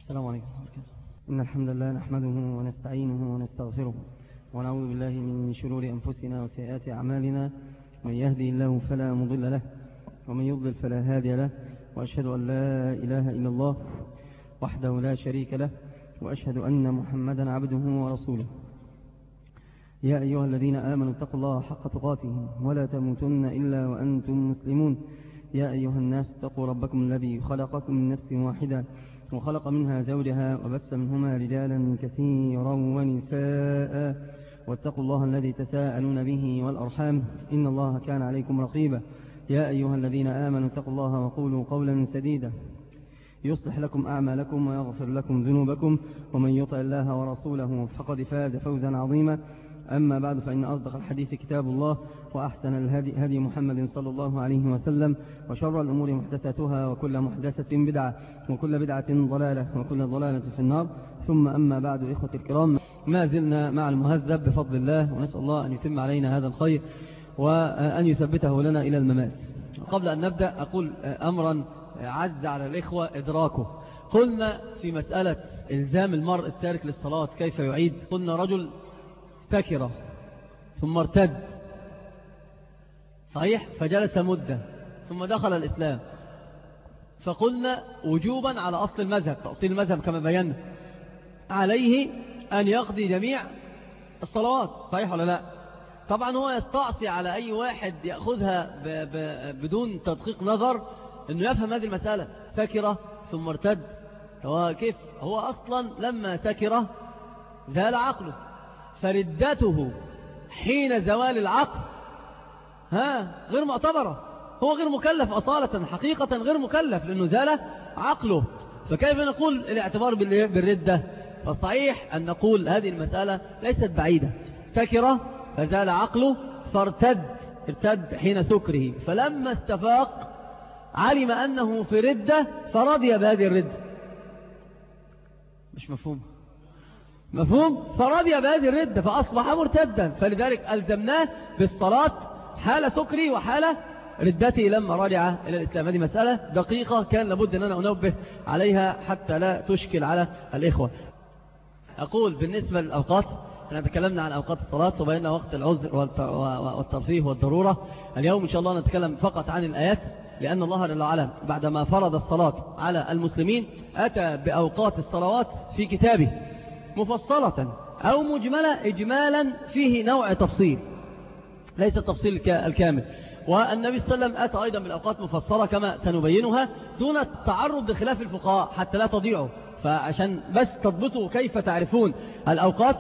السلام عليكم ورحمة الله وبركاته. إن الحمد لله نحمده ونستعينه ونستغفره ونعوذ بالله من شرور أنفسنا وسيئات أعمالنا. من يهدي الله فلا مضل له ومن يضلل فلا هادي له، وأشهد أن لا إله إلا الله وحده لا شريك له، وأشهد أن محمدا عبده ورسوله. يا أيها الذين آمنوا اتقوا الله حق تقاته ولا تموتن إلا وأنتم مسلمون. يا أيها الناس اتقوا ربكم الذي خلقكم من نفس واحدة وخلق منها زوجها وبث منهما رجالا كثيرا ونساء، واتقوا الله الذي تساءلون به والأرحام إن الله كان عليكم رقيبا. يا أيها الذين آمنوا اتقوا الله وقولوا قولا سديدا يصلح لكم أعمالكم ويغفر لكم ذنوبكم، ومن يطع الله ورسوله فقد فاز فوزا عظيما. أما بعد، فإن أصدق الحديث كتاب الله، وأحسن الهدي هدي محمد صلى الله عليه وسلم، وشر الأمور محدثاتها، وكل محدثة بدعة، وكل بدعة ضلالة، وكل ضلالة في النار. ثم أما بعد، إخوة الكرام، ما زلنا مع المهذب بفضل الله، ونسأل الله أن يتم علينا هذا الخير وأن يثبته لنا إلى الممات. قبل أن نبدأ أقول أمرا عز على الإخوة إدراكه. قلنا في مسألة إلزام المرء التارك للصلاة كيف يعيد، قلنا رجل سكر ثم ارتد، صحيح، فجلس مدة ثم دخل الإسلام، فقلنا وجوبا على أصل المذهب، تأصيل المذهب كما بينا، عليه أن يقضي جميع الصلوات، صحيح ولا لا؟ طبعا هو يستعصي على أي واحد يأخذها بدون تدقيق نظر أنه يفهم هذه المسألة. سكر ثم ارتد، هو كيف؟ هو أصلا لما سكر زال عقله، فردته حين زوال العقل غير معتبرة، هو غير مكلف أصالة، حقيقة غير مكلف لأنه زال عقله. فكيف نقول الاعتبار بالردة؟ فالصحيح أن نقول هذه المسألة ليست بعيدة. سكر فزال عقله فارتد حين سكره، فلما استفاق علم أنه في ردة فرضي بهذه الردة. مش مفهوم؟ فرضي بهذه الردة فأصبح مرتدا، فلذلك ألزمناه بالصلاة حال سكري وحال ردته لما رجع إلى الإسلام. هذه مسألة دقيقة كان لابد أن أنا أنبه عليها حتى لا تشكل على الإخوة. أقول بالنسبة للأوقات، احنا تكلمنا عن أوقات الصلاة وبينا وقت العذر والترفيه والضرورة. اليوم إن شاء الله نتكلم فقط عن الآيات، لأن الله جل وعلا بعدما فرض الصلاة على المسلمين أتى بأوقات الصلوات في كتابه مفصلة أو مجملة، إجمالا فيه نوع تفصيل ليس التفصيل الكامل. والنبي صلى الله عليه وسلم أتى أيضا بالأوقات مفصلة كما سنبينها دون التعرض لخلاف الفقهاء حتى لا تضيعوا، فعشان بس تضبطوا كيف تعرفون الأوقات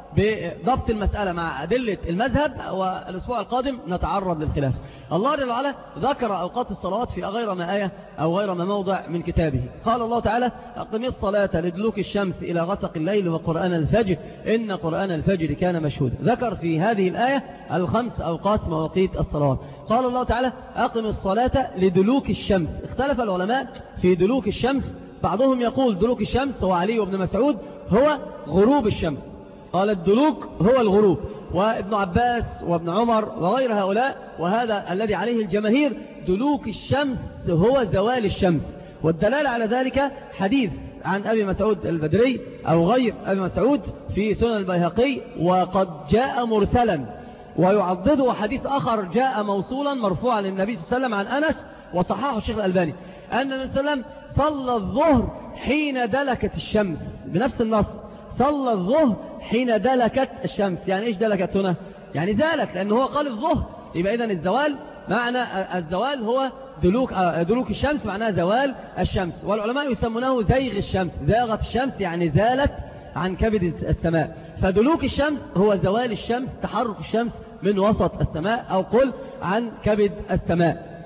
بضبط المسألة مع أدلة المذهب. والأسبوع القادم نتعرض للخلاف. الله جل وعلا ذكر أوقات الصلوات في غير ما آية أو غير ما موضع من كتابه. قال الله تعالى: أقم الصلاة لدلوك الشمس إلى غسق الليل وقرآن الفجر إن قرآن الفجر كان مشهودا. ذكر في هذه الآية الخمس أوقات مواقيت الصلوات. قال الله تعالى: أقم الصلاة لدلوك الشمس. اختلف العلماء في دلوك الشمس، بعضهم يقول دلوك الشمس هو علي وابن مسعود هو غروب الشمس، قال الدلوك هو الغروب، وابن عباس وابن عمر وغير هؤلاء، وهذا الذي عليه الجماهير، دلوك الشمس هو زوال الشمس. والدلالة على ذلك حديث عن أبي مسعود البدري أو غير أبي مسعود في سنن البيهقي، وقد جاء مرسلا، ويعضده حديث آخر جاء موصولا مرفوعا للنبي صلى الله عليه وسلم عن أنس وصححه الشيخ الألباني، أن النبي صلى الله عليه وسلم صلى الظهر حين دلكت الشمس، بنفس النص، صلى الظهر حين دلكت الشمس. يعني إيش دلكت هنا؟ يعني زالت، لأنه هو قال الظهر، يبقى إذن الزوال معنى الزوال هو دلوك الشمس، معناه زوال الشمس. والعلماء يسمونه زيغ الشمس، زاغت الشمس يعني زالت عن كبد السماء. فدلوك الشمس هو زوال الشمس، تحرك الشمس من وسط السماء، أو قل عن كبد السماء.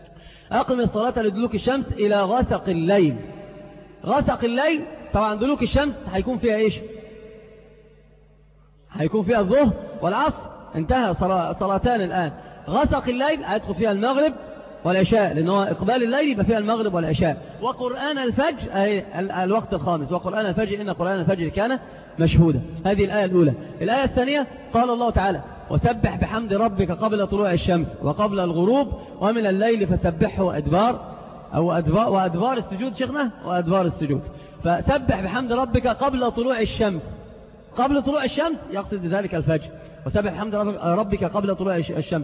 أقم الصلاة لدلوك الشمس إلى غسق الليل. غسق الليل طبعا دلوك الشمس هيكون فيها إيش؟ هيكون فيها الظهر والعصر، انتهى صلاتان الآن. غسق الليل هيدخل فيها المغرب والعشاء، لأنه إقبال الليل يبقى فيها المغرب والعشاء. وقرآن الفجر الوقت الخامس، وقرآن الفجر إن قرآن الفجر كان مشهودا. هذه الآية الأولى. الآية الثانية قال الله تعالى: وسبح بحمد ربك قبل طلوع الشمس وقبل الغروب ومن الليل فسبحه وأدبار السجود. شيخنا وأدبار السجود. فسبح بحمد ربك قبل طلوع الشمس. قبل طلوع الشمس يقصد بذلك الفجر. وسبح بحمد ربك قبل طلوع الشمس.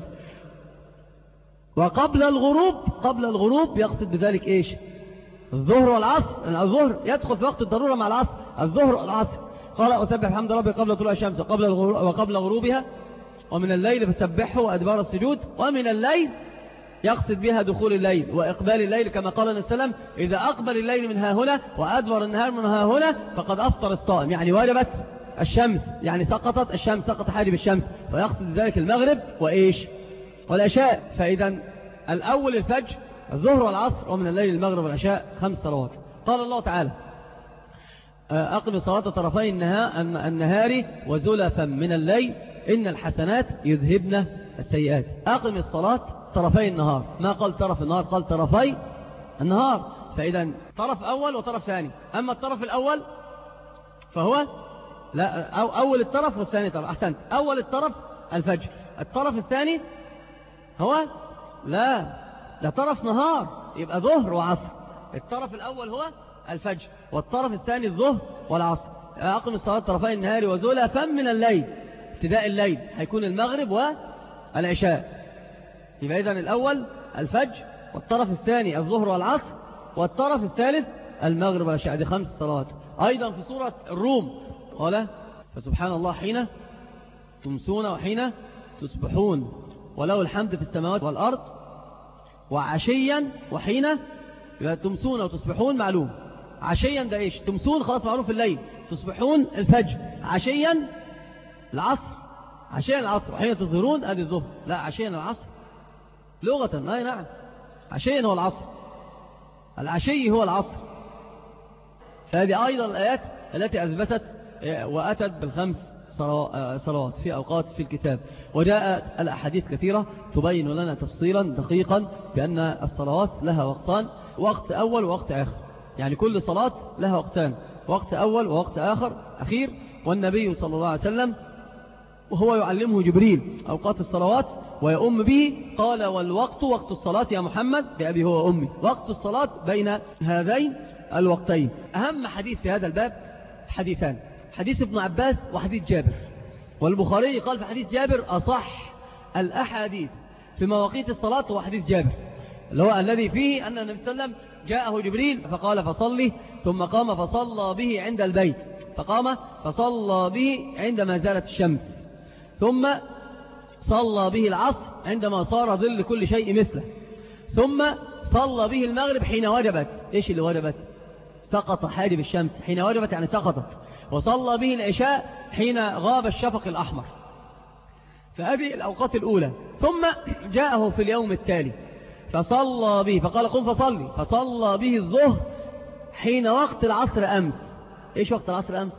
وقبل الغروب، قبل الغروب يقصد بذلك إيش؟ الظهر والعصر. الظهر يدخل في وقت الضرورة مع العصر، الظهر والعصر. قال وسبح بحمد ربك قبل طلوع الشمس وقبل غروبها ومن الليل فسبحه وأدبار السجود. ومن الليل يقصد بها دخول الليل وإقبال الليل، كما قال النبي صلى الله عليه وسلم إذا أقبل الليل من ها هنا وأدبر النهار من ها هنا فقد أفطر الصائم، يعني وجبت الشمس، يعني سقطت الشمس، سقط حاجب الشمس، فيقصد ذلك المغرب وإيش والعشاء. فإذا الأول الفجر، الظهر والعصر، ومن الليل المغرب والعشاء 5 صلوات. قال الله تعالى أقم الصلاة طرفي النهار وزلفا من الليل إن الحسنات يذهبن السيئات. أقم الصلاة طرفي النهار، ما قال طرف النهار، قال طرفي النهار. فإذا طرف أول وطرف ثاني. أما الطرف الأول فهو لا أول الطرف والثاني طرف. أحسنت، أول الطرف الفجر، الطرف الثاني هو لا ده طرف نهار، يبقى ظهر وعصر. الطرف الأول هو الفجر والطرف الثاني الظهر والعصر. أقم الصلاة طرفي النهار وزلفا من الليل، ابتداء الليل هيكون المغرب والعشاء. يبقى إذن الأول الفجر والطرف الثاني الظهر والعصر والطرف الثالث المغرب والعشاء. دي 5 صلوات. أيضا في سورة الروم قال فسبحان الله حين تمسون وحين تصبحون وله الحمد في السماوات والأرض وعشيا وحين. يبقى تمسون وتصبحون معلوم. عشيا ده إيش؟ تمسون خلاص معروف الليل، تصبحون الفجر، عشيا العصر، عشيا العصر، وحين تظهرون أدي الظهر. لا عشيا العصر لغة، لا نعم عشيا هو العصر، العشي هو العصر. هذه أيضا الآيات التي أثبتت وأتت بالخمس صلوات في أوقات في الكتاب. وجاء الأحاديث كثيرة تبين لنا تفصيلا دقيقا بأن الصلوات لها وقتان، وقت أول ووقت آخر. يعني كل صلاة لها وقتان، وقت أول ووقت آخر أخير. والنبي صلى الله عليه وسلم وهو يعلمه جبريل أوقات الصلوات ويؤم به قال والوقت وقت الصلاة يا محمد بأبي هو أمي. وقت الصلاة بين هذين الوقتين. أهم حديث في هذا الباب حديثان، حديث ابن عباس وحديث جابر. والبخاري قال في حديث جابر أصح الأحاديث في مواقيت الصلاة هو حديث جابر، اللي هو الذي فيه أن النبي صلى الله عليه وسلم جاءه جبريل فقال فصلي، ثم قام فصلى به عند البيت، فقام فصلى به عندما زالت الشمس، ثم صلى به العصر عندما صار ظل كل شيء مثله، ثم صلى به المغرب حين وجبت. إيش اللي وجبت؟ سقط حاجب الشمس، حين وجبت يعني سقطت. وصلى به العشاء حين غاب الشفق الأحمر. فهذه الأوقات الأولى. ثم جاءه في اليوم التالي فصلى به، فقال قم فصلي، فصلى به الظهر حين وقت العصر أمس. إيش وقت العصر أمس؟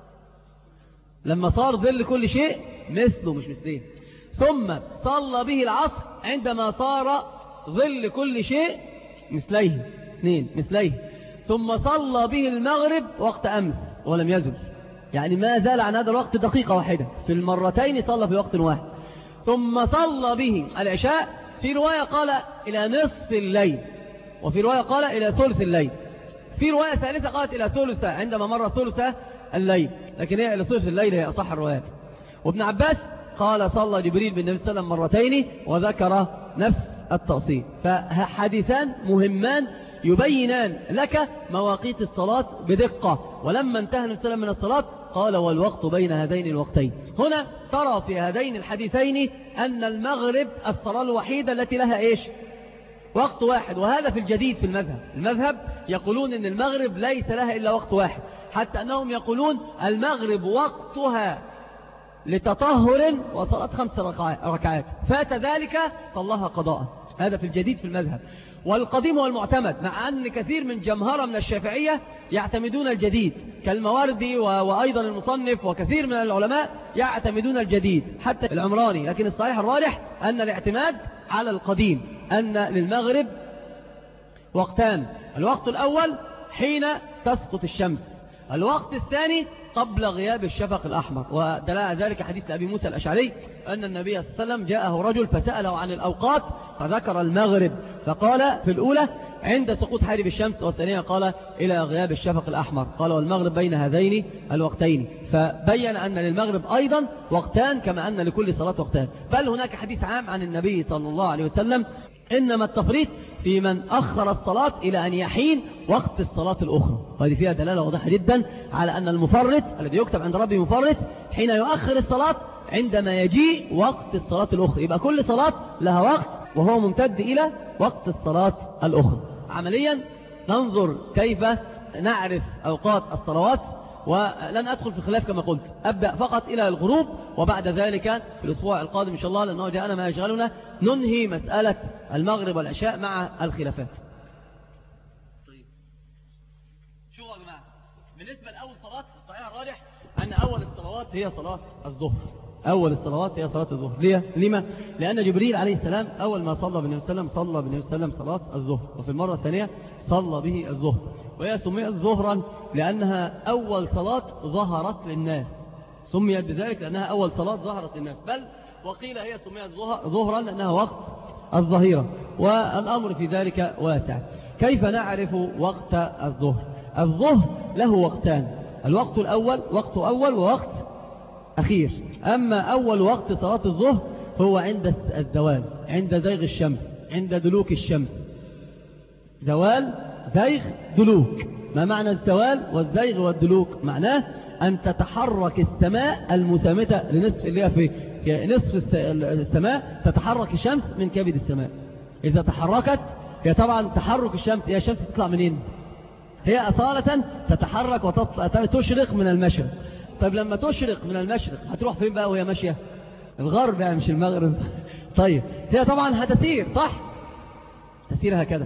لما صار ظل كل شيء مثله مش مثلين. ثم صلى به العصر عندما صار ظل كل شيء مثليه، اثنين مثليه. ثم صلى به المغرب وقت أمس ولم يزل، يعني ما زال عن هذا الوقت دقيقة واحدة، في المرتين صلى في وقت واحد. ثم صلى به العشاء، في رواية قال إلى نصف الليل، وفي رواية قال إلى ثلث الليل، في رواية ثالثة قالت إلى ثلثة عندما مر ثلثة الليل، لكن هي إلى ثلث الليل هي أصح الروايات. وابن عباس قال صلى جبريل بالنبي صلى الله عليه وسلم مرتين وذكر نفس التأصيل. فحديثان مهمان يبينان لك مواقيت الصلاة بدقة. ولما انتهى النبي صلى الله عليه وسلم من الصلاة قال والوقت بين هذين الوقتين. هنا ترى في هذين الحديثين أن المغرب الصلاة الوحيدة التي لها إيش؟ وقت واحد. وهذا في الجديد في المذهب يقولون أن المغرب ليس لها إلا وقت واحد، حتى أنهم يقولون المغرب وقتها لتطهر وصلاة 5 ركعات، فات ذلك صلاها قضاء. هذا في الجديد في المذهب. والقديم هو المعتمد، مع أن كثير من جمهرة من الشافعية يعتمدون الجديد كالمواردي وأيضا المصنف وكثير من العلماء يعتمدون الجديد حتى العمراني. لكن الصحيح الراجح أن الاعتماد على القديم، أن للمغرب وقتان. الوقت الأول حين تسقط الشمس، الوقت الثاني قبل غياب الشفق الأحمر. ودلال ذلك حديث أبي موسى الأشعري أن النبي صلى الله عليه وسلم جاءه رجل فسأله عن الأوقات فذكر المغرب، فقال في الأولى عند سقوط حارب الشمس، والثانية قال إلى غياب الشفق الأحمر، قال والمغرب بين هذين الوقتين، فبين أن للمغرب أيضا وقتان كما أن لكل صلاة وقتان. بل هناك حديث عام عن النبي صلى الله عليه وسلم إنما التفريط في من أخر الصلاة إلى أن يحين وقت الصلاة الأخرى، وهذه فيها دلالة واضحة جدا على أن المفرط الذي يكتب عند ربه مفرط حين يؤخر الصلاة عندما يجيء وقت الصلاة الأخرى، يبقى كل صلاة لها وقت وهو ممتد إلى وقت الصلاة الأخرى. عمليا ننظر كيف نعرف أوقات الصلوات، ولن أدخل في الخلاف كما قلت، أبدأ فقط إلى الغروب، وبعد ذلك في الأسبوع القادم إن شاء الله لأنه جاءنا ما يشغلنا ننهي مسألة المغرب والعشاء مع الخلافات. طيب شوفوا يا جماعة، بالنسبة لأول صلاة الصحيح الراجح أن أول الصلوات هي صلاة الظهر، أول الصلوات هي صلاة الظهر. لما؟ لأن جبريل عليه السلام أول ما صلى بالنبي صلى الله عليه وسلم صلاة الظهر، وفي المرة الثانية صلى به الظهر، وهي سميت ظهرا لأنها أول صلاة ظهرت للناس، سميت بذلك لأنها أول صلاة ظهرت للناس، بل وقيل هي سميت ظهرا لأنها وقت الظهيرة، والأمر في ذلك واسع. كيف نعرف وقت الظهر؟ الظهر له وقتان، الوقت الأول وقت أول ووقت أخير. أما أول وقت صلاة الظهر هو عند الزوال، عند زيغ الشمس، عند دلوك الشمس. زوال زيغ دلوك. ما معنى الزوال والزيغ والدلوك؟ معناه أن تتحرك السماء المسامتة لنصف، اللي هي في نصف السماء تتحرك الشمس من كبد السماء. إذا تحركت هي طبعا تحرك الشمس، هي الشمس تطلع منين؟ هي أصالة تتحرك وتشرق من المشرق. طيب لما تشرق من المشرق هتروح فين بقى وهي ماشية؟ الغرب يعني مش المغرب. طيب هي طبعا هتسير، صح؟ تسير هكذا.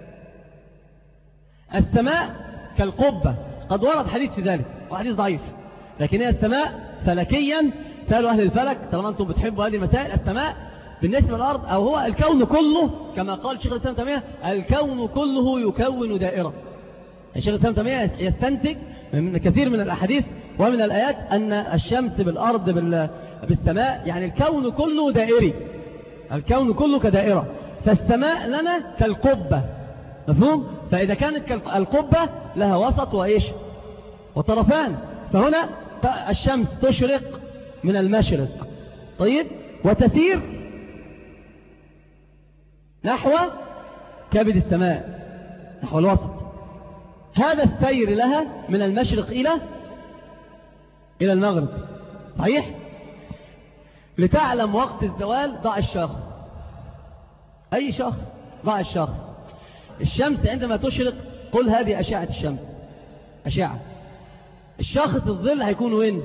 السماء كالقبة، قد ورد حديث في ذلك وحديث ضعيف، لكن هي السماء فلكيا، سألوا أهل الفلك طالما أنتم بتحبوا هذه المسائل، السماء بالنسبة للأرض أو هو الكون كله كما قال شيخ الإسلام تيمية، الكون كله يكون دائرة. الشيخ الإسلام تيمية يستنتج من كثير من الأحاديث ومن الآيات أن الشمس بالأرض بالسماء، يعني الكون كله دائري، الكون كله كدائرة، فالسماء لنا كالقبة، مفهوم؟ فإذا كانت القبة لها وسط وإيش وطرفان، فهنا الشمس تشرق من المشرق، طيب، وتسير نحو كبد السماء، نحو الوسط. هذا السير لها من المشرق إلى المغرب، صحيح؟ لتعلم وقت الزوال ضع الشخص، أي شخص ضع الشخص. الشمس عندما تشرق قل هذه أشعة الشمس، أشعة. الشخص الظل هيكون وين؟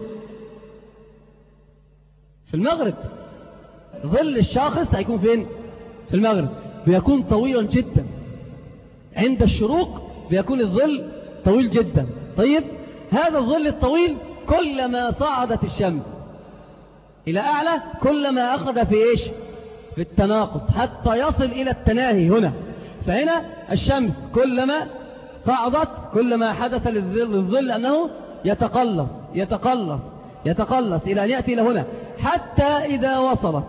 في المغرب. ظل الشخص هيكون فين؟ في المغرب. بيكون طويلا جدا، عند الشروق بيكون الظل طويل جدا. طيب هذا الظل الطويل كلما صعدت الشمس إلى أعلى كلما أخذ في إيش؟ في التناقص حتى يصل إلى التناهي هنا. فهنا الشمس كلما صعدت كلما حدث للظل أنه يتقلص إلى أن يأتي إلى هنا، حتى إذا وصل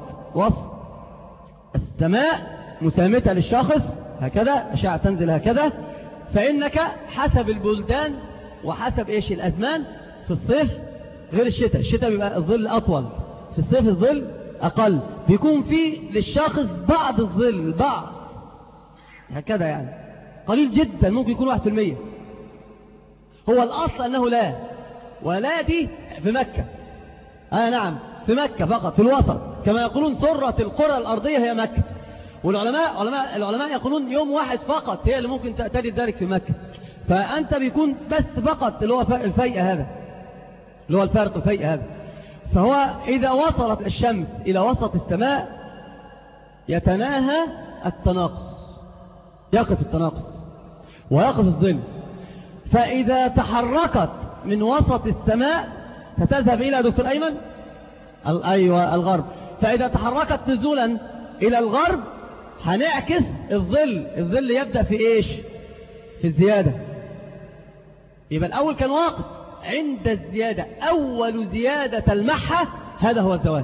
السماء مسامتة للشخص هكذا، أشعة تنزل هكذا، فإنك حسب البلدان وحسب إيش الأزمان، في الصيف غير الشتاء، الشتاء بيبقى الظل أطول، في الصيف الظل أقل، بيكون فيه للشخص بعض الظل، بعض هكذا يعني قليل جدا، ممكن يكون 1%. هو الأصل أنه لا، ولا دي في مكة، نعم في مكة فقط، في الوسط، كما يقولون سرة القرى الأرضية هي مكة. والعلماء يقولون يوم واحد فقط هي اللي ممكن تجد ذلك في مكة. فأنت بيكون بس فقط اللي هو الفيء هذا، اللي هو الفارق الفيء هذا. فهو إذا وصلت الشمس إلى وسط السماء يتناهى التناقص، يقف التناقص ويقف الظل. فإذا تحركت من وسط السماء ستذهب إلى دكتور أيمن أيوة الغرب. تحركت نزولا إلى الغرب هنعكس الظل يبدأ في إيش؟ في الزيادة. يبقى الأول كان واقف عند الزيادة، أول زيادة تلمحها هذا هو الزوال.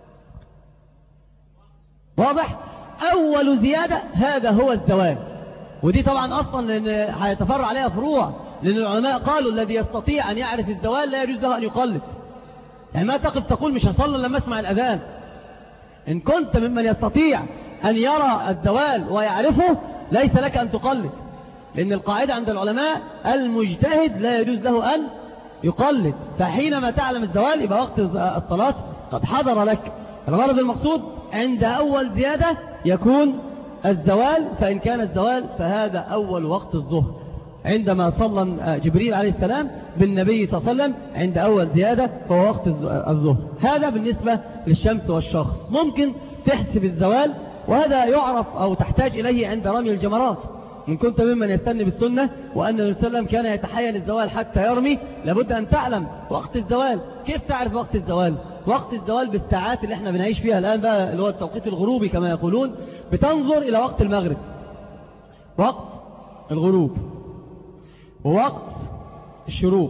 واضح؟ أول زيادة هذا هو الزوال. ودي طبعا أصلا لأن هيتفرع عليها فروع، لأن العلماء قالوا الذي يستطيع أن يعرف الزوال لا يجوز له أن يقلد. يعني ما تقف تقول مش هصلي لما اسمع الأذان. إن كنت ممن يستطيع أن يرى الزوال ويعرفه ليس لك أن تقلد، لأن القاعدة عند العلماء المجتهد لا يجوز له أن يقلد. فحينما تعلم الزوال يبقى وقت الصلاة قد حضر لك. الغرض المقصود عند أول زيادة يكون الزوال، فإن كان الزوال فهذا أول وقت الظهر. عندما صلى جبريل عليه السلام بالنبي صلى الله عليه وسلم عند أول زيادة فهو وقت الظهر. هذا بالنسبة للشمس والشخص. ممكن تحسب الزوال، وهذا يعرف أو تحتاج إليه عند رمي الجمرات. إن كنت ممن يستني بالسنة وأن النبي صلى الله عليه وسلم كان يتحين الزوال حتى يرمي، لابد أن تعلم وقت الزوال. كيف تعرف وقت الزوال؟ وقت الزوال بالساعات اللي احنا بنعيش فيها الآن بقى، اللي هو التوقيت الغروبي كما يقولون. بتنظر إلى وقت المغرب، وقت الغروب، ووقت الشروق.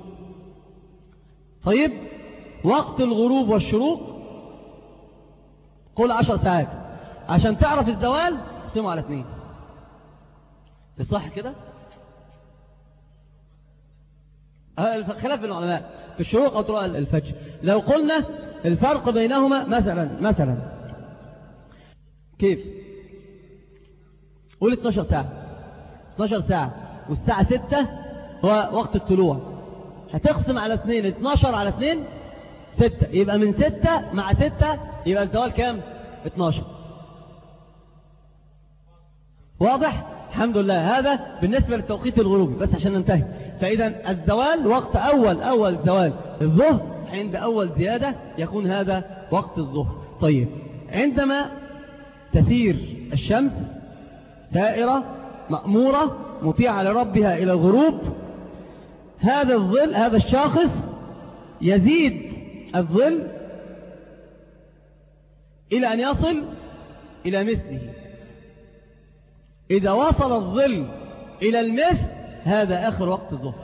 طيب وقت الغروب والشروق قول 10 ساعات. عشان تعرف الزوال تقسمه على 2. صح كده؟ خلاف العلماء في الشروق أو طلوع الفجر. لو قلنا الفرق بينهما مثلا كيف؟ قول 12 ساعة. 12 ساعة والساعة 6 هو وقت الطلوع. هتقسم على 2، 12 على 2 6، يبقى من 6 مع 6 يبقى الزوال كام؟ 12. واضح؟ الحمد لله. هذا بالنسبة للتوقيت الغروبي بس عشان ننتهي. فإذا الزوال وقت أول زوال الظهر عند أول زيادة يكون هذا وقت الظهر. طيب عندما تسير الشمس سائرة مأمورة مطيعة لربها إلى الغروب، هذا الظل، هذا الشاخص يزيد الظل إلى أن يصل إلى مثله. إذا وصل الظل إلى المثل هذا آخر وقت الظهر.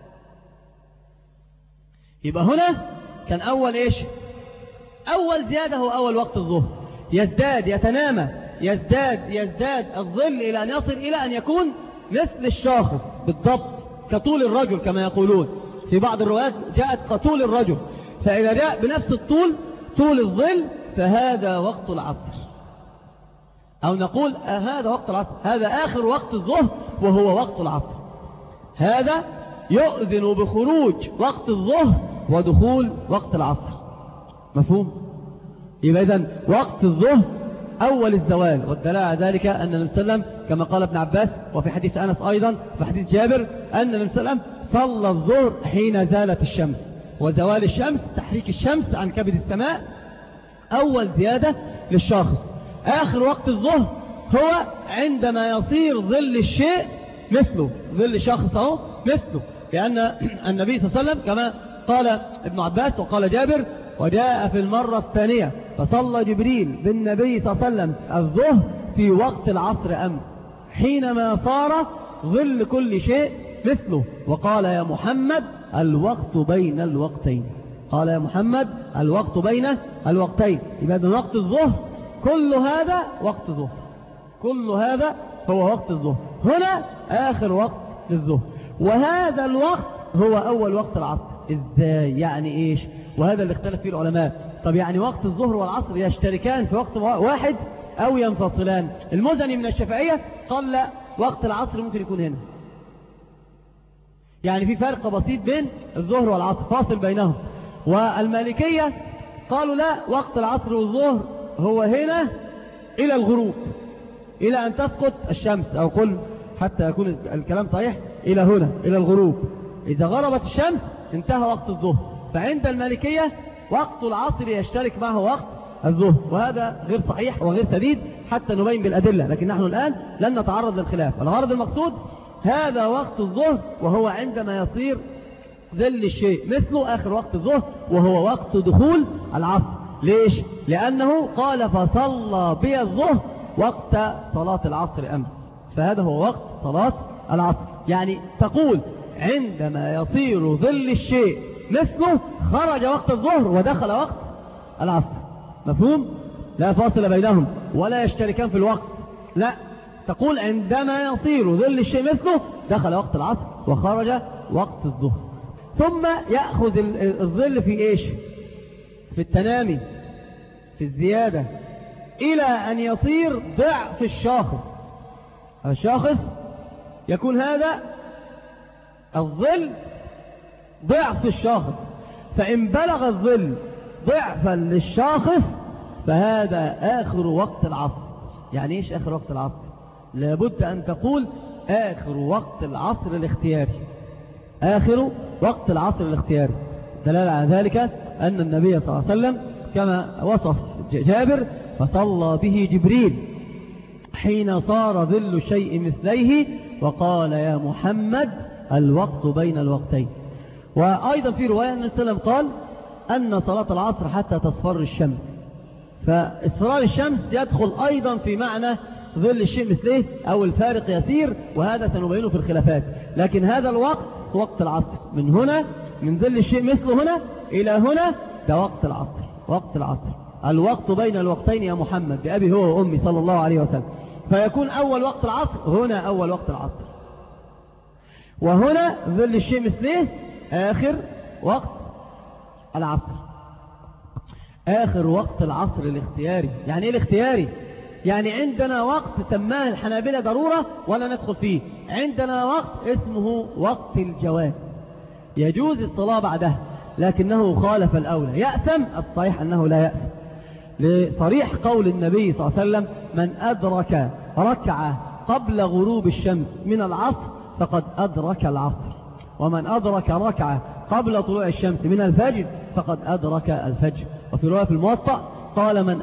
يبقى هنا كان أول إيش؟ أول زيادة هو أول وقت الظهر. يزداد يتنامى يزداد الظل إلى أن يصل إلى أن يكون مثل الشاخص بالضبط كطول الرجل كما يقولون. في بعض الروايات جاءت كطول الرجل. فإذا جاء بنفس الطول طول الظل فهذا وقت العصر، أو نقول هذا وقت العصر. هذا آخر وقت الظهر وهو وقت العصر. هذا يؤذن بخروج وقت الظهر ودخول وقت العصر. مفهوم؟ يبقى إذن وقت الظهر أول الزوال. والدلالة على ذلك أن النبي صلى الله عليه وسلم كما قال ابن عباس وفي حديث أنس أيضا في حديث جابر أن النبي صلى الله عليه وسلم صلى الظهر حين زالت الشمس. وزوال الشمس تحريك الشمس عن كبد السماء أول زيادة للشاخص. آخر وقت الظهر هو عندما يصير ظل الشيء مثله، ظل الشخص أهو مثله. لأن النبي صلى الله عليه وسلم كما قال ابن عباس وقال جابر وجاء في المرة الثانية فصلى جبريل بالنبي صلى الله عليه وسلم الظهر في وقت العصر أمس حينما صار ظل كل شيء مثله، وقال يا محمد الوقت بين الوقتين. قال يا محمد الوقت بين الوقتين. يبقى وقت الظهر كل هذا وقت ظهر، كل هذا هو وقت الظهر. هنا آخر وقت للظهر، وهذا الوقت هو أول وقت العصر. إزاي؟ يعني إيش؟ وهذا اللي اختلف فيه العلماء. طب يعني وقت الظهر والعصر يشتركان في وقت واحد أو ينفصلان؟ المزني من الشافعية قال لا، وقت العصر ممكن يكون هنا، يعني في فرق بسيط بين الظهر والعصر فاصل بينهم. والمالكية قالوا لا، وقت العصر والظهر هو هنا إلى الغروب، إلى أن تسقط الشمس، أو قل حتى يكون الكلام صحيح إلى هنا إلى الغروب. إذا غربت الشمس انتهى وقت الظهر. فعند المالكية وقت العصر يشترك معه وقت الظهر، وهذا غير صحيح وغير سديد حتى نبين بالأدلة، لكن نحن الآن لن نتعرض للخلاف. الغرض المقصود هذا وقت الظهر وهو عندما يصير ظل الشيء مثله آخر وقت الظهر، وهو وقت دخول العصر. ليش؟ لأنه قال فصلى بي الظهر وقت صلاة العصر أمس، فهذا هو وقت صلاة العصر. يعني تقول عندما يصير ظل الشيء مثله خرج وقت الظهر ودخل وقت العصر. مفهوم؟ لا فاصل بينهم ولا يشتركان في الوقت، لا، تقول عندما يصير ظل الشيء مثله دخل وقت العصر وخرج وقت الظهر. ثم يأخذ الظل في إيش؟ في التنامي، في الزيادة، إلى أن يصير ضعف الشاخص يكون هذا الظل ضعف الشاخص، فإن بلغ الظل ضعفا للشاخص فهذا آخر وقت العصر. يعني إيش آخر وقت العصر؟ لابد أن تقول آخر وقت العصر الاختياري، آخر وقت العصر الاختياري. دلالة على ذلك أن النبي صلى الله عليه وسلم كما وصف جابر فصلى به جبريل حين صار ظل الشيء مثليه وقال يا محمد الوقت بين الوقتين. وأيضا في رواية أن السلام قال أن صلاة العصر حتى تصفر الشمس، فاصفرار الشمس يدخل أيضا في معنى ظل الشيء مثله أو الفارق يسير، وهذا سنبينه في الخلافات. لكن هذا الوقت وقت العصر، من هنا من ظل الشيء مثله هنا إلى هنا ده وقت العصر، وقت العصر. الوقت بين الوقتين يا محمد بأبي هو وأمي صلى الله عليه وسلم. فيكون أول وقت العصر هنا أول وقت العصر، وهنا ظل الشيء مثله آخر وقت العصر، آخر وقت العصر الاختياري. يعني إيه الاختياري؟ يعني عندنا وقت سماه الحنابلة ضرورة ولا ندخل فيه، عندنا وقت اسمه وقت الجواز، يجوز الصلاة بعده لكنه خالف الأولى، يأثم. الصحيح أنه لا يأثم، لصريح قول النبي صلى الله عليه وسلم من أدرك ركعة قبل غروب الشمس من العصر فقد أدرك العصر، ومن أدرك ركعة قبل طلوع الشمس من الفجر فقد أدرك الفجر. وفي رواية في الموطأ قال من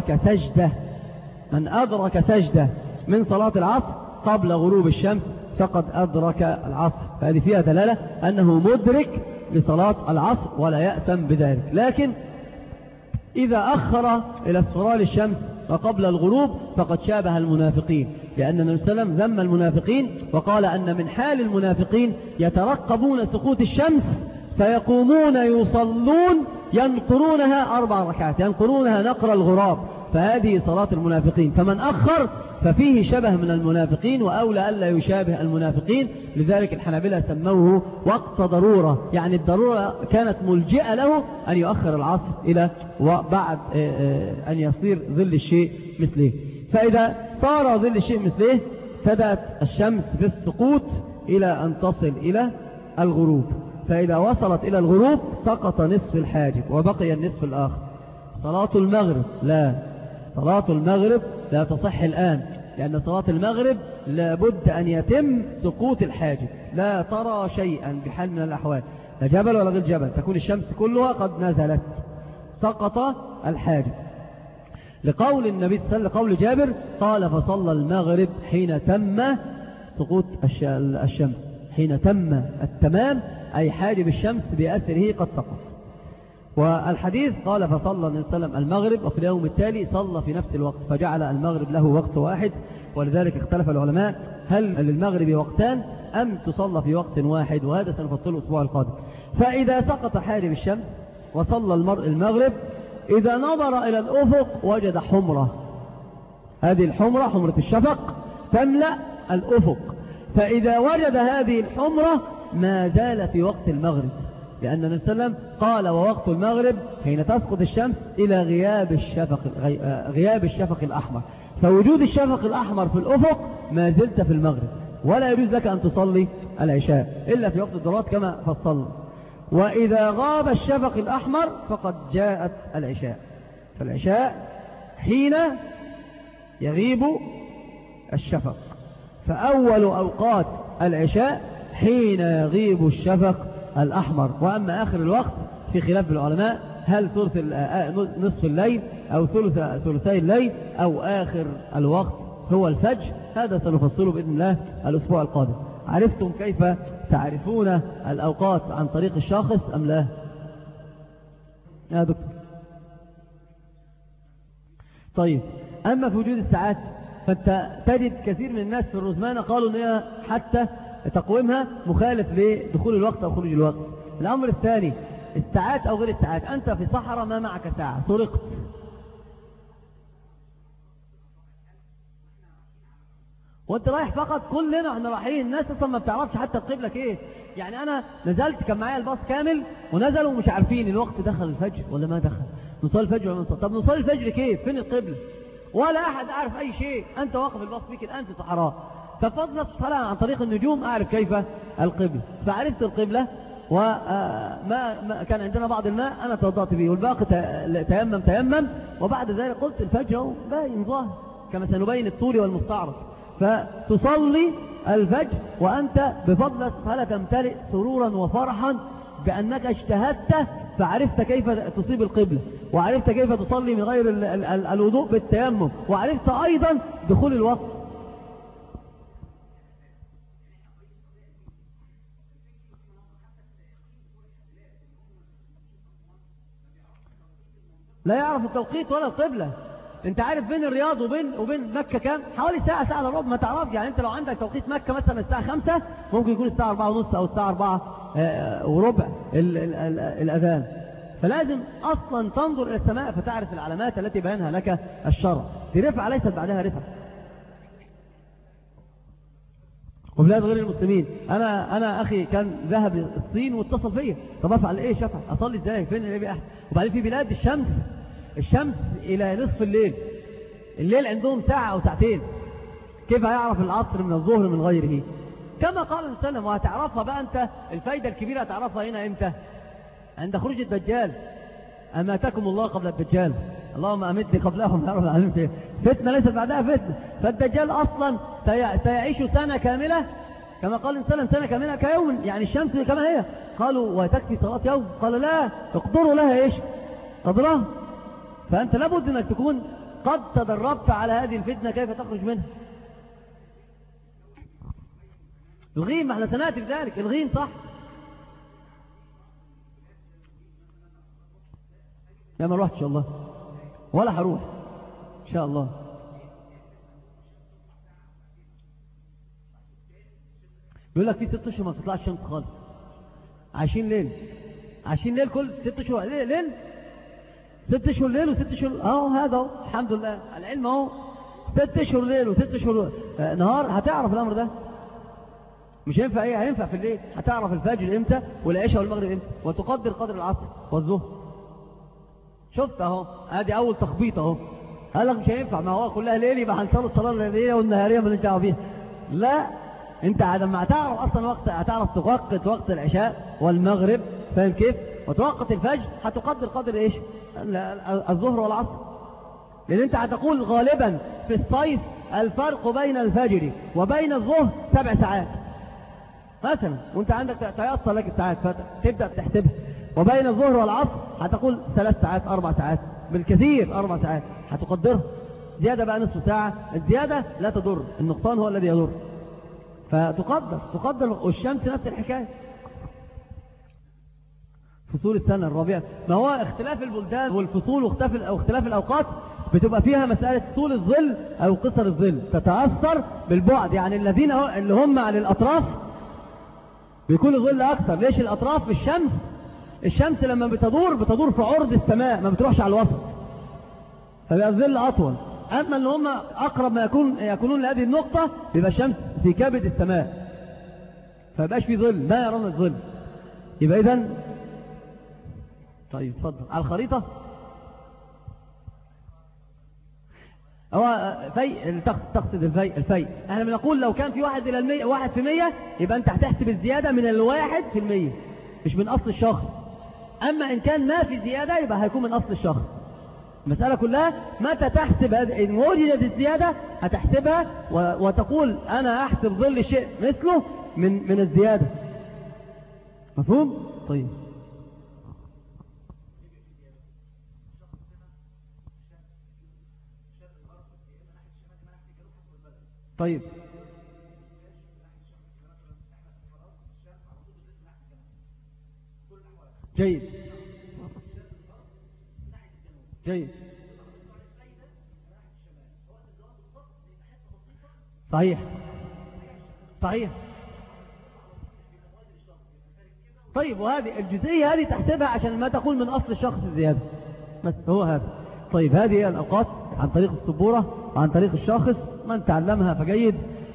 أدرك سجدة من صلاة العصر قبل غروب الشمس فقد أدرك العصر. فهذه فيها دلالة أنه مدرك لصلاة العصر ولا يأثم بذلك. لكن إذا أخر إلى اصفرار الشمس وقبل الغروب فقد شابه المنافقين، لأن النبي صلى الله عليه وسلم ذم المنافقين وقال أن من حال المنافقين يترقبون سقوط الشمس فيقومون يصلون ينقرونها 4 ركعات، ينقرونها نقر الغراب، فهذه صلاة المنافقين. فمن أخر ففيه شبه من المنافقين وأولى ألا يشابه المنافقين. لذلك الحنابلة سموه وقت ضرورة، يعني الضرورة كانت ملجئة له أن يؤخر العصر إلى وبعد أن يصير ظل الشيء مثله. فإذا صار ظل الشيء مثله ابتدأت الشمس في السقوط إلى أن تصل إلى الغروب، فإذا وصلت إلى الغروب سقط نصف الحاجب وبقي النصف الآخر. صلاة المغرب صلاة المغرب لا تصح الآن، لأن صلاة المغرب لابد أن يتم سقوط الحاجب، لا ترى شيئا بحال من الأحوال، لا جبل ولا غير جبل، تكون الشمس كلها قد نزلت، سقط الحاجب. لقول النبي صلى الله عليه وسلم قول جابر قال فصلى المغرب حين تم سقوط الشمس، حين تم التمام أي حاجب الشمس بأثره قد سقط. والحديث قال فصلى النبي صلى الله عليه وسلم المغرب وفي اليوم التالي صلى في نفس الوقت، فجعل المغرب له وقت واحد. ولذلك اختلف العلماء هل للمغرب وقتان أم تصلى في وقت واحد، وهذا سنفصله الأسبوع القادم. فإذا سقط حاجب الشمس وصلى المرء المغرب إذا نظر إلى الأفق وجد حمرة، هذه الحمرة حمرة الشفق تملأ الأفق، فإذا وجد هذه الحمرة ما زال في وقت المغرب، لأن النبي صلى الله عليه وسلم قال ووقت المغرب حين تسقط الشمس إلى غياب الشفق الأحمر، فوجود الشفق الأحمر في الأفق ما زلت في المغرب، ولا يجوز لك أن تصلي العشاء إلا في وقت الضرورات كما فصلنا. وإذا غاب الشفق الأحمر فقد جاءت العشاء، فالعشاء حين يغيب الشفق، فأول أوقات العشاء حين يغيب الشفق الأحمر. وأما آخر الوقت في خلاف العلماء هل ثلث نصف الليل أو ثلثي الليل أو آخر الوقت هو الفجر، هذا سنفصله بإذن الله الأسبوع القادم. عرفتم كيف تعرفون الأوقات عن طريق الشاخص أم لا يا دكتور؟ طيب، أما في وجود الساعات فأنت تجد كثير من الناس في الرزمانة قالوا أنها حتى تقويمها مخالف لدخول الوقت أو خروج الوقت. الأمر الثاني الساعات أو غير الساعات، أنت في صحراء ما معك ساعة، سرقت وانت رايح فقط، كلنا احنا رايحين، الناس اصلا ما بتعرفش حتى القبلة ايه. يعني انا نزلت كان معايا الباص كامل ونزلوا مش عارفين الوقت دخل الفجر ولا ما دخل، نصلي الفجر ولا نصلي، طب نصلي الفجر كيف، فين القبلة؟ ولا احد اعرف اي شيء، انت واقف الباص بيك الان في صحراء، ففضل الصلاة عن طريق النجوم اعرف كيف القبلة، فعرفت القبلة وما كان عندنا بعض الماء انا توضأت به والباقي تيمم، وبعد ذلك قلت الفجر باين ظاهر كما سنبين الطول والمستعرض، فتصلي الفجر وأنت بفضل الله سبحانه تمتلئ سرورا وفرحا بأنك اجتهدت فعرفت كيف تصيب القبلة، وعرفت كيف تصلي من غير الوضوء بالتيمم، وعرفت أيضا دخول الوقت. لا يعرف التوقيت ولا القبلة. انت عارف بين الرياض وبين مكة كام؟ حوالي ساعة الا ربع، ما تعرف. يعني انت لو عندك توقيت مكة مثلا الساعة 5 ممكن يكون الساعة 4:30 او الساعة 4:15 الاذان. فلازم اصلا تنظر الى السماء فتعرف العلامات التي بينها لك الشرع. في رفعة ليست بعدها رفعة. وبلاد غير المسلمين، انا اخي كان ذهب الصين واتصل فيا، طب افعل ايه؟ شفع اصلي ازاي؟ فين اللي بيحصل؟ وبعدين في بلاد الشمس إلى نصف الليل عندهم ساعة أو ساعتين، كيف هيعرف العصر من الظهر من غيره؟ كما قال النبي صلى الله عليه وسلم. وهتعرفها بقى أنت الفايدة الكبيرة هتعرفها هنا إمتى؟ عند خروج الدجال. أماتكم الله قبل الدجال، اللهم أمتني قبلهم يا رب العالمين. فتنة ليست بعدها فتنة. فالدجال أصلا سيعيش سنة كاملة كما قال النبي صلى الله عليه وسلم، سنة كاملة كيوم، يعني الشمس كما هي. قالوا وتكفي صلاة يوم؟ قال لا، اقدروا لها ايش؟ قدرها. فأنت لابد أنك تكون قد تدربت على هذه الفتنة كيف تخرج منها. الغيم، ما احنا سنأتي بذلك. الغيم صح. لا ما روحت إن شاء الله ولا هروح إن شاء الله. بيقول لك في 6 أشهر ما بتطلعش الشمس خالص. عايشين ليل كل 6 شهور ليل 6 شهور ليل و6 شهور هذا اهو. الحمد لله العلم اهو. 6 شهور ليل و6 شهور نهار. هتعرف الامر ده مش هينفع ايه؟ هينفع في الليل. هتعرف الفجر امتى والعشاء والمغرب امتى، وتقدر قدر العصر والظهر. شفت اهو، ادي اول تخبيط اهو. قال لك مش هينفع، ما هو كلها ليل يبقى هنصلي الصلاه الليليه والنهاريه ما نرجع فيها. لا، انت لما هتعرف اصلا وقت، هتعرف توقت وقت العشاء والمغرب، فاهم كيف؟ وتوقت الفجر هتقدر قدر ايش؟ الظهر والعصر. لان انت هتقول غالبا في الصيف الفرق بين الفجر وبين الظهر 7 ساعات مثلا، وانت عندك تيسر لك الساعات فتبدأ تحسبها. وبين الظهر والعصر هتقول 3 ساعات 4 ساعات بالكثير، 4 ساعات هتقدرها. زيادة بقى نصف ساعة، الزيادة لا تضر، النقصان هو الذي يضر. فتقدر. والشمس نفس الحكاية. فصول السنة الربيع، ما هو اختلاف البلدان والفصول واختلاف الأوقات بتبقى فيها مسألة طول الظل أو قصر الظل تتأثر بالبعد. يعني الذين اللي هم على الأطراف بيكون الظل أكثر. ليش الأطراف؟ الشمس لما بتدور في عرض السماء، ما بتروحش على الوسط، فبيبقى الظل أطول. أما اللي هم أقرب ما يكونون لهذه النقطة بيبقى الشمس في كبد السماء، فبقاش في ظل، ما يرون الظل. يبقى إذن طيب اتفضل على الخريطة. هو تقصد الفيء. احنا بنقول لو كان في 1% يبقى انت هتحسب الزيادة من 1%، مش من اصل الشخص. اما ان كان ما في زيادة يبقى هيكون من اصل الشخص. المسألة كلها متى تحسب هذه. ان وجدت الزيادة هتحسبها وتقول انا احسب ظل شيء مثله من الزيادة. مفهوم؟ طيب طيب جيد صحيح طيب. وهذه الجزئية هذه تحسبها عشان ما تقول من أصل الشخص الزيادة، بس هو هذا. طيب هذه هي الأوقات عن طريق السبورة وعن طريق الشاخص. من تعلمها فجيد،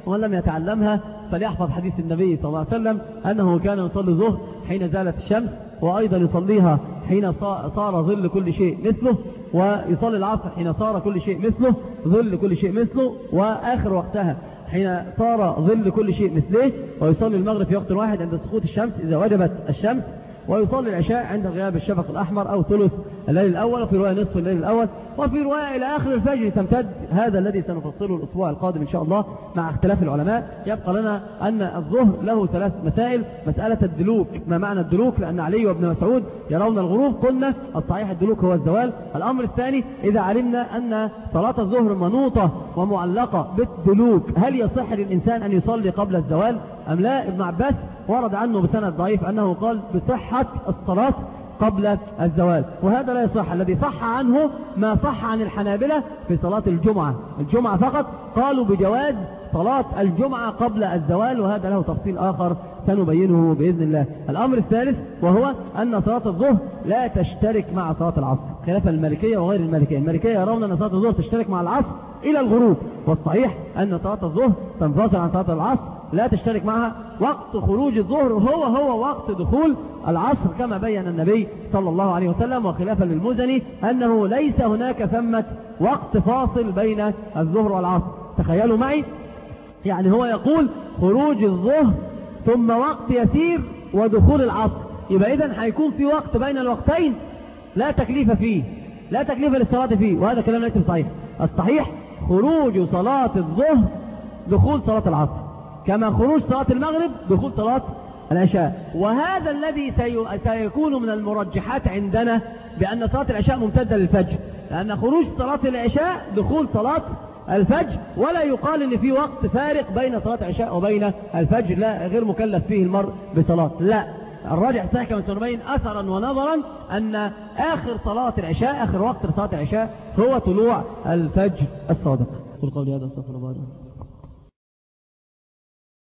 ومن لم يتعلمها فليحفظ حديث النبي صلى الله عليه وسلم أنه كان يصلي الظهر حين زالت الشمس، وأيضا يصليها حين صار ظل كل شيء مثله، ويصلي العصر حين صار كل شيء مثله ظل كل شيء مثله، وآخر وقتها حين صار ظل كل شيء مثله، ويصلي المغرب في وقت واحد عند سقوط الشمس إذا وجبت الشمس، ويصلي العشاء عند غياب الشفق الأحمر أو ثلث الليل الأول، وفي رواية نصف الليل الأول، وفي رواية إلى آخر الفجر تمتد. هذا الذي سنفصله الأسبوع القادم إن شاء الله مع اختلاف العلماء. يبقى لنا أن الظهر له 3 مسائل. مسألة الدلوك، ما معنى الدلوك؟ لأن علي وابن مسعود يرون الغروب، قلنا الصحيح الدلوك هو الزوال. الأمر الثاني، إذا علمنا أن صلاة الظهر منوطة ومعلقة بالدلوك، هل يصح للإنسان أن يصلي قبل الزوال أم لا؟ ابن عباس ورد عنه بسند ضعيف أنه قال بصحة الصلاة قبل الزوال، وهذا لا يصح. الذي صح عنه ما صح عن الحنابلة في صلاة الجمعة فقط، قالوا بجواز صلاة الجمعة قبل الزوال، وهذا له تفصيل آخر سنبينه بإذن الله. الأمر الثالث وهو أن صلاة الظهر لا تشترك مع صلاة العصر، خلاف المالكية وغير المالكية. المالكية يرون أن صلاة الظهر تشترك مع العصر إلى الغروب، والصحيح أن صلاة الظهر تنفصل عن صلاة العصر، لا تشترك معها. وقت خروج الظهر هو وقت دخول العصر كما بين النبي صلى الله عليه وسلم، وخلافا للمزني أنه ليس هناك ثمة وقت فاصل بين الظهر والعصر. تخيلوا معي، يعني هو يقول خروج الظهر ثم وقت يسير ودخول العصر، يبقى إذن هيكون في وقت بين الوقتين لا تكليف فيه، لا تكليف للصلاة فيه، وهذا كلام ليس صحيح. الصحيح خروج صلاة الظهر دخول صلاة العصر، كما خروج صلاة المغرب دخول صلاة العشاء. وهذا الذي سيكون من المرجحات عندنا بأن صلاة العشاء ممتدة للفجر، لأن خروج صلاة العشاء دخول صلاة الفجر، ولا يقال ان في وقت فارق بين صلاة العشاء وبين الفجر، لا غير مكلف فيه المرء بصلاة، لا. الراجح صحيح كما سنبين أثرا ونظرا أن آخر صلاة العشاء، آخر وقت صلاة العشاء هو طلوع الفجر الصادق. قل قولي هذا، استغفر الله.